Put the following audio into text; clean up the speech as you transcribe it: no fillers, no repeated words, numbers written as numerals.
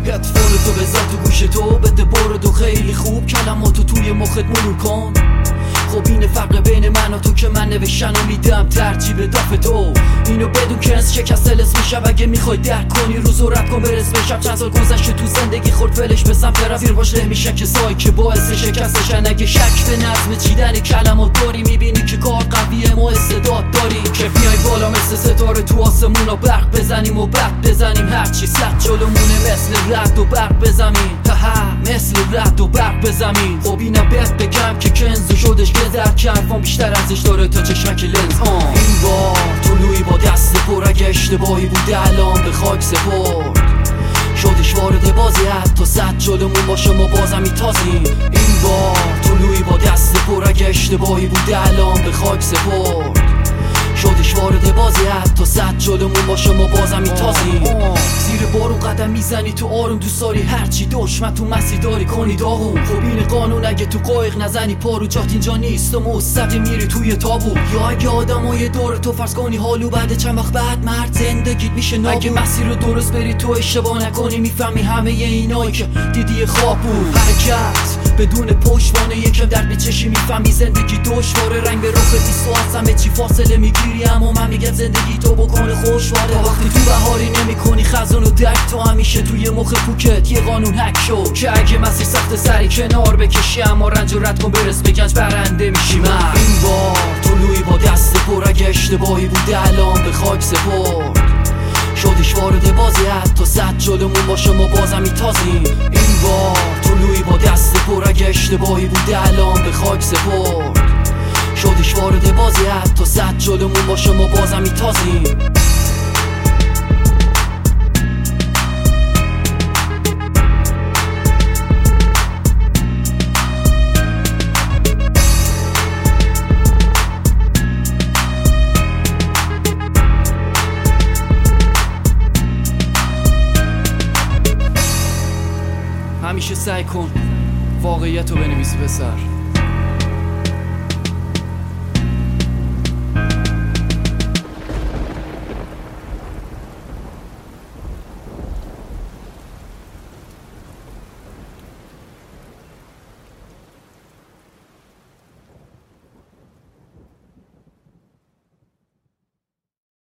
هدفون تو بذار تو گوش تو، بده برو دو خیلی خوب کلماتو توی مخت مرور کن. خب این فرق بین من و تو که من نوشتن و میدم ترجیح به داف تو. اینو بدون که از شکست لس میشم، اگه میخوای درک کنی روز و رد کن برس بشم. چند سال گذشته تو زندگی خورد فلش به سمت رفت، زیر باش نمیشه کسایی که باعث شکستشن. اگه شک به نظم چیدن کلمات داری، میبینی که کار قویه ما استعداد داری که بیای بالا مثل ستاره تو آسمون و برق بزنیم و برق بزنیم. هرچی سخت جلومونه مثل رد و برق بزنیم، مثل رد و برق بزنیم. خب اینم بهت بگم که کنزو شدش که در کرفان بیشتر ازش داره تا چشمک لنز. این بار طلوعی با دست پر، اگه اشتباهی بوده الان به خاک سپرد. شدش وارد بازی حتی صد جلومون باشه ما بازم میتازیم. این بار طلوعی با دست پر، اگه اشتباهی بوده الان به خاک سپرد. شدش وارد بازی حتی صد جلومون باشه ما بازم میتازیم. زیر بارون قدم میزنی تو آروم، دوست داری هرچی دشمن تو مسیر داری کنی داغون. خب این قانون اگه تو قایق نزنی پارو جات اینجا نیست و مستقیم میری توی تابو. یا اگه آدمای دور تو فرض کنی حالو بعد چند وقت بعد مرد زندگیت میشه نابود. اگه مسیر رو درست بری تو اشتباه نکنی، میفهمی همه اینایی که دیدی خواب بود. حرکت بدون پشتوانه یکم درد بچشی، میفهمی زندگی دشواره. رنگ به رخ دیست و از همه چی فاصله میگیری، اما من میگم زندگی تو بکنه خوشواره. وقتی تو بهاری نمی کنی خزان و درک، تو همیشه توی مخ پوکت یه قانون حک شو که اگه مسیر سخت سری کنار بکشی، اما رنج و رد کن برس به گنج برنده میشی. من این بار طلوعی با دست پر، اگه اشتباهی بوده الان به خاک سپرد. شدش وارد بازی حتی صد جلومون باشه ما بازم میتازیم. این بار طلوعی با دست پر، اگه اشتباهی بوده الان به خاک سپرد. شدش وارد بازی حتی صد جلومون باشه ما بازم میتازیم. همیشه سعی کن واقعیت رو بنویسی پسر.